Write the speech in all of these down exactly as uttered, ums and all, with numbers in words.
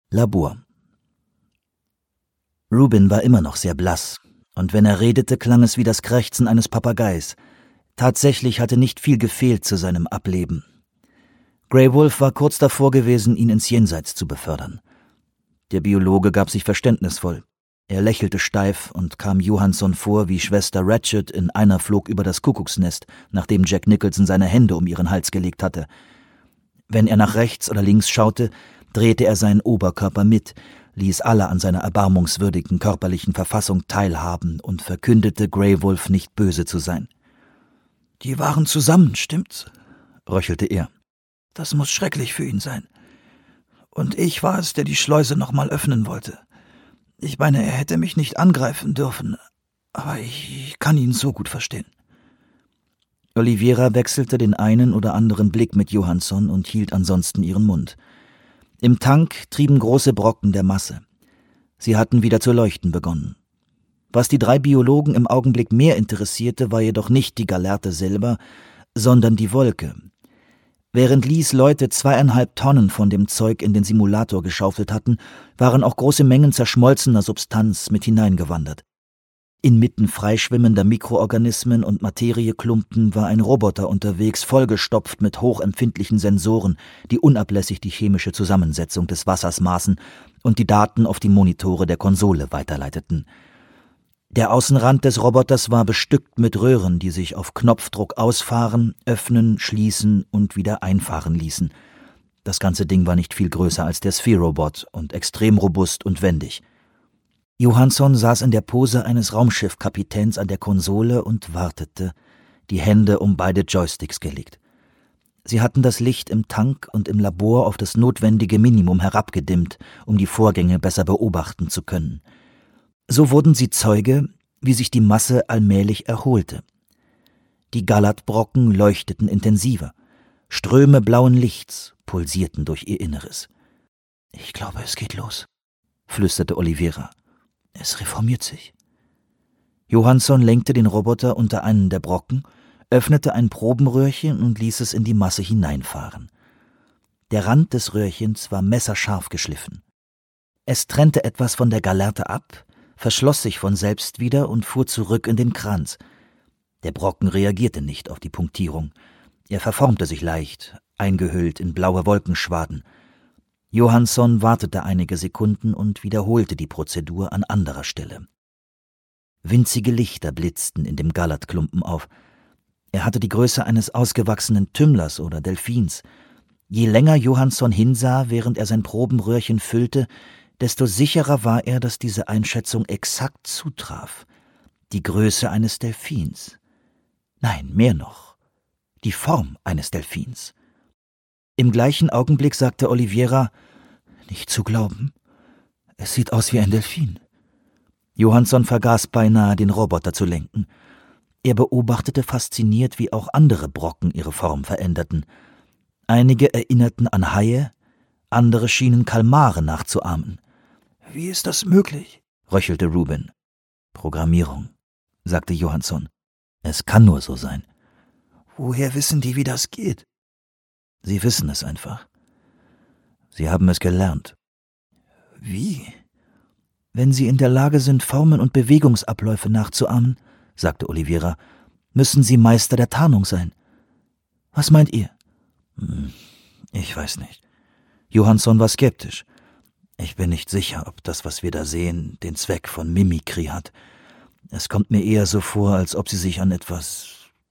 Labor. Rubin war immer noch sehr blass, und wenn er redete, klang es wie das Krächzen eines Papageis. Tatsächlich hatte nicht viel gefehlt zu seinem Ableben. Grey Wolf war kurz davor gewesen, ihn ins Jenseits zu befördern. Der Biologe gab sich verständnisvoll. Er lächelte steif und kam Johansson vor wie Schwester Ratchet in Einer flog über das Kuckucksnest, nachdem Jack Nicholson seine Hände um ihren Hals gelegt hatte. Wenn er nach rechts oder links schaute, drehte er seinen Oberkörper mit, ließ alle an seiner erbarmungswürdigen körperlichen Verfassung teilhaben und verkündete, Grey Wolf nicht böse zu sein. »Die waren zusammen, stimmt's?« röchelte er. »Das muss schrecklich für ihn sein. Und ich war es, der die Schleuse noch mal öffnen wollte. Ich meine, er hätte mich nicht angreifen dürfen, aber ich kann ihn so gut verstehen.« Oliveira wechselte den einen oder anderen Blick mit Johansson und hielt ansonsten ihren Mund. Im Tank trieben große Brocken der Masse. Sie hatten wieder zu leuchten begonnen. Was die drei Biologen im Augenblick mehr interessierte, war jedoch nicht die Gallerte selber, sondern die Wolke. Während Lees Leute zweieinhalb Tonnen von dem Zeug in den Simulator geschaufelt hatten, waren auch große Mengen zerschmolzener Substanz mit hineingewandert. Inmitten freischwimmender Mikroorganismen und Materieklumpen war ein Roboter unterwegs, vollgestopft mit hochempfindlichen Sensoren, die unablässig die chemische Zusammensetzung des Wassers maßen und die Daten auf die Monitore der Konsole weiterleiteten. Der Außenrand des Roboters war bestückt mit Röhren, die sich auf Knopfdruck ausfahren, öffnen, schließen und wieder einfahren ließen. Das ganze Ding war nicht viel größer als der Spherobot und extrem robust und wendig. Johansson saß in der Pose eines Raumschiffkapitäns an der Konsole und wartete, die Hände um beide Joysticks gelegt. Sie hatten das Licht im Tank und im Labor auf das notwendige Minimum herabgedimmt, um die Vorgänge besser beobachten zu können. So wurden sie Zeuge, wie sich die Masse allmählich erholte. Die Gallertbrocken leuchteten intensiver. Ströme blauen Lichts pulsierten durch ihr Inneres. »Ich glaube, es geht los«, flüsterte Oliveira. »Es reformiert sich.« Johansson lenkte den Roboter unter einen der Brocken, öffnete ein Probenröhrchen und ließ es in die Masse hineinfahren. Der Rand des Röhrchens war messerscharf geschliffen. Es trennte etwas von der Gallerte ab, verschloss sich von selbst wieder und fuhr zurück in den Kranz. Der Brocken reagierte nicht auf die Punktierung. Er verformte sich leicht, eingehüllt in blaue Wolkenschwaden. Johansson wartete einige Sekunden und wiederholte die Prozedur an anderer Stelle. Winzige Lichter blitzten in dem Gallertklumpen auf. Er hatte die Größe eines ausgewachsenen Tümmlers oder Delfins. Je länger Johansson hinsah, während er sein Probenröhrchen füllte, desto sicherer war er, dass diese Einschätzung exakt zutraf. Die Größe eines Delfins. Nein, mehr noch. Die Form eines Delfins. Im gleichen Augenblick sagte Oliveira, »Nicht zu glauben. Es sieht aus wie ein Delfin.« Johansson vergaß beinahe, den Roboter zu lenken. Er beobachtete fasziniert, wie auch andere Brocken ihre Form veränderten. Einige erinnerten an Haie, andere schienen Kalmare nachzuahmen. »Wie ist das möglich?« röchelte Rubin. »Programmierung«, sagte Johansson. »Es kann nur so sein.« »Woher wissen die, wie das geht?« »Sie wissen es einfach. Sie haben es gelernt.« »Wie?« »Wenn Sie in der Lage sind, Formen und Bewegungsabläufe nachzuahmen«, sagte Oliveira, »müssen Sie Meister der Tarnung sein. Was meint ihr?« »Hm, ich weiß nicht.« Johansson war skeptisch. »Ich bin nicht sicher, ob das, was wir da sehen, den Zweck von Mimikry hat. Es kommt mir eher so vor, als ob Sie sich an etwas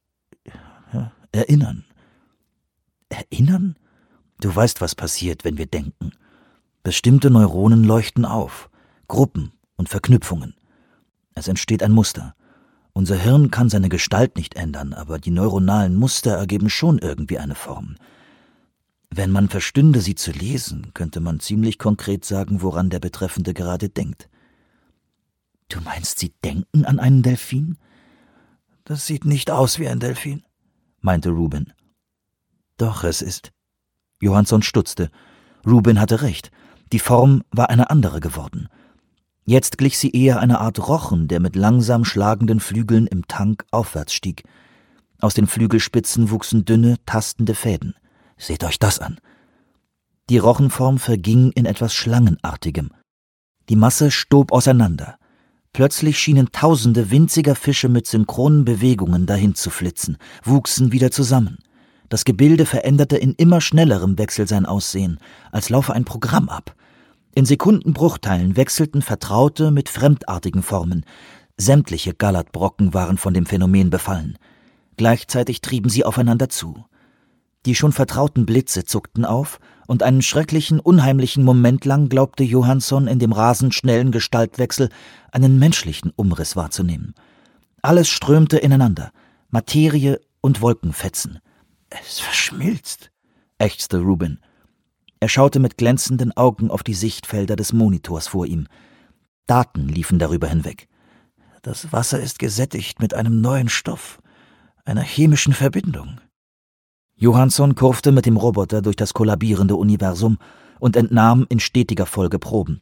ja, erinnern.« »Erinnern? Du weißt, was passiert, wenn wir denken. Bestimmte Neuronen leuchten auf, Gruppen und Verknüpfungen. Es entsteht ein Muster. Unser Hirn kann seine Gestalt nicht ändern, aber die neuronalen Muster ergeben schon irgendwie eine Form. Wenn man verstünde, sie zu lesen, könnte man ziemlich konkret sagen, woran der Betreffende gerade denkt.« »Du meinst, Sie denken an einen Delfin?« »Das sieht nicht aus wie ein Delfin«, meinte Rubin. »Doch, es ist...« Johansson stutzte. Rubin hatte recht. Die Form war eine andere geworden. Jetzt glich sie eher einer Art Rochen, der mit langsam schlagenden Flügeln im Tank aufwärts stieg. Aus den Flügelspitzen wuchsen dünne, tastende Fäden. »Seht euch das an!« Die Rochenform verging in etwas Schlangenartigem. Die Masse stob auseinander. Plötzlich schienen tausende winziger Fische mit synchronen Bewegungen dahin zu flitzen, wuchsen wieder zusammen. Das Gebilde veränderte in immer schnellerem Wechsel sein Aussehen, als laufe ein Programm ab. In Sekundenbruchteilen wechselten vertraute mit fremdartigen Formen. Sämtliche Galatbrocken waren von dem Phänomen befallen. Gleichzeitig trieben sie aufeinander zu. Die schon vertrauten Blitze zuckten auf, und einen schrecklichen, unheimlichen Moment lang glaubte Johansson in dem rasend schnellen Gestaltwechsel einen menschlichen Umriss wahrzunehmen. Alles strömte ineinander, Materie und Wolkenfetzen. »Es verschmilzt«, ächzte Rubin. Er schaute mit glänzenden Augen auf die Sichtfelder des Monitors vor ihm. Daten liefen darüber hinweg. »Das Wasser ist gesättigt mit einem neuen Stoff, einer chemischen Verbindung.« Johansson kurfte mit dem Roboter durch das kollabierende Universum und entnahm in stetiger Folge Proben.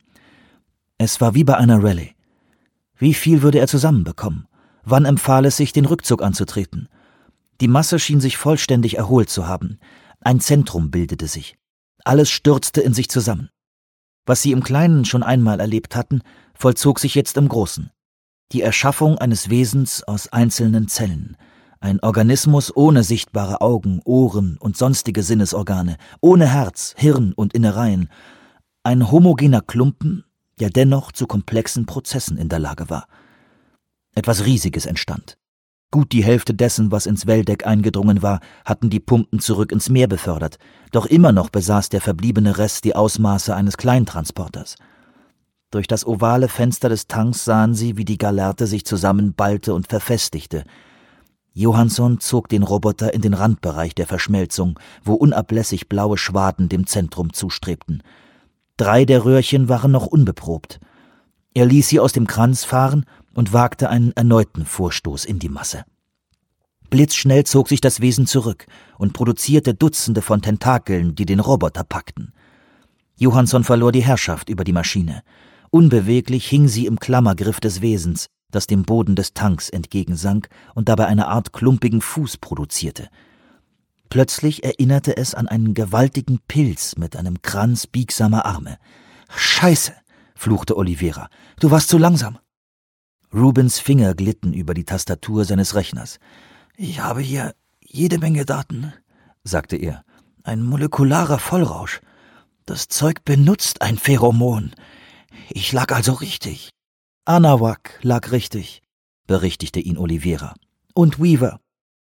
Es war wie bei einer Rallye. Wie viel würde er zusammenbekommen? Wann empfahl es sich, den Rückzug anzutreten? Die Masse schien sich vollständig erholt zu haben. Ein Zentrum bildete sich. Alles stürzte in sich zusammen. Was sie im Kleinen schon einmal erlebt hatten, vollzog sich jetzt im Großen. Die Erschaffung eines Wesens aus einzelnen Zellen. Ein Organismus ohne sichtbare Augen, Ohren und sonstige Sinnesorgane, ohne Herz, Hirn und Innereien. Ein homogener Klumpen, der dennoch zu komplexen Prozessen in der Lage war. Etwas Riesiges entstand. Gut die Hälfte dessen, was ins Welldeck eingedrungen war, hatten die Pumpen zurück ins Meer befördert, doch immer noch besaß der verbliebene Rest die Ausmaße eines Kleintransporters. Durch das ovale Fenster des Tanks sahen sie, wie die Gallerte sich zusammenballte und verfestigte. Johansson zog den Roboter in den Randbereich der Verschmelzung, wo unablässig blaue Schwaden dem Zentrum zustrebten. Drei der Röhrchen waren noch unbeprobt. Er ließ sie aus dem Kranz fahren und wagte einen erneuten Vorstoß in die Masse. Blitzschnell zog sich das Wesen zurück und produzierte Dutzende von Tentakeln, die den Roboter packten. Johansson verlor die Herrschaft über die Maschine. Unbeweglich hing sie im Klammergriff des Wesens, das dem Boden des Tanks entgegensank und dabei eine Art klumpigen Fuß produzierte. Plötzlich erinnerte es an einen gewaltigen Pilz mit einem Kranz biegsamer Arme. »Scheiße«, fluchte Oliveira, »du warst zu langsam.« Rubins Finger glitten über die Tastatur seines Rechners. »Ich habe hier jede Menge Daten«, sagte er. »Ein molekularer Vollrausch. Das Zeug benutzt ein Pheromon. Ich lag also richtig.« »Anawak lag richtig«, berichtigte ihn Oliveira. »Und Weaver.«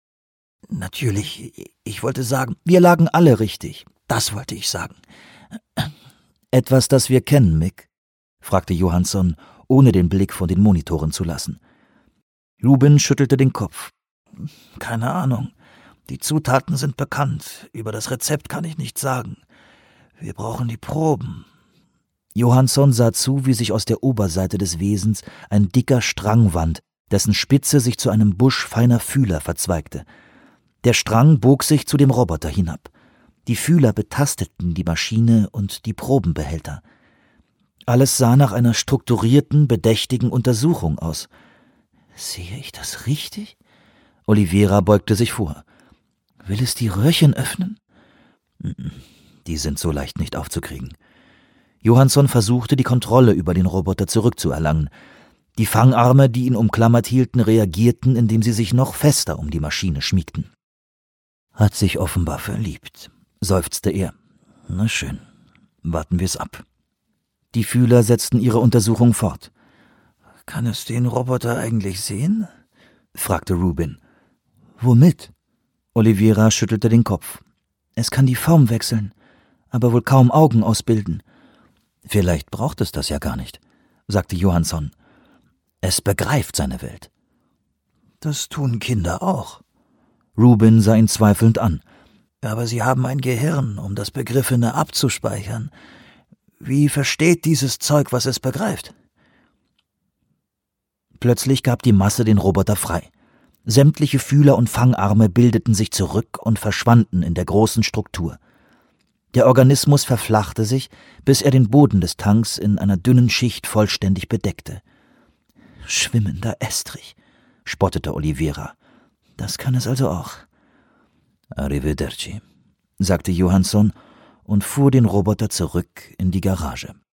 »Natürlich, ich wollte sagen, wir lagen alle richtig. Das wollte ich sagen.« »Etwas, das wir kennen, Mick?« fragte Johansson, ohne den Blick von den Monitoren zu lassen. Rubin schüttelte den Kopf. »Keine Ahnung. Die Zutaten sind bekannt. Über das Rezept kann ich nichts sagen. Wir brauchen die Proben.« Johansson sah zu, wie sich aus der Oberseite des Wesens ein dicker Strang wand, dessen Spitze sich zu einem Busch feiner Fühler verzweigte. Der Strang bog sich zu dem Roboter hinab. Die Fühler betasteten die Maschine und die Probenbehälter. Alles sah nach einer strukturierten, bedächtigen Untersuchung aus. »Sehe ich das richtig?« Oliveira beugte sich vor. »Will es die Röhrchen öffnen?« »Die sind so leicht nicht aufzukriegen.« Johansson versuchte, die Kontrolle über den Roboter zurückzuerlangen. Die Fangarme, die ihn umklammert hielten, reagierten, indem sie sich noch fester um die Maschine schmiegten. »Hat sich offenbar verliebt«, seufzte er. »Na schön, warten wir's ab.« Die Fühler setzten ihre Untersuchung fort. »Kann es den Roboter eigentlich sehen?« fragte Rubin. »Womit?« Oliveira schüttelte den Kopf. »Es kann die Form wechseln, aber wohl kaum Augen ausbilden.« »Vielleicht braucht es das ja gar nicht«, sagte Johansson. »Es begreift seine Welt.« »Das tun Kinder auch.« Rubin sah ihn zweifelnd an. »Aber sie haben ein Gehirn, um das Begriffene abzuspeichern. Wie versteht dieses Zeug, was es begreift?« Plötzlich gab die Masse den Roboter frei. Sämtliche Fühler und Fangarme bildeten sich zurück und verschwanden in der großen Struktur. Der Organismus verflachte sich, bis er den Boden des Tanks in einer dünnen Schicht vollständig bedeckte. »Schwimmender Estrich«, spottete Oliveira. »Das kann es also auch.« »Arrivederci«, sagte Johansson und fuhr den Roboter zurück in die Garage.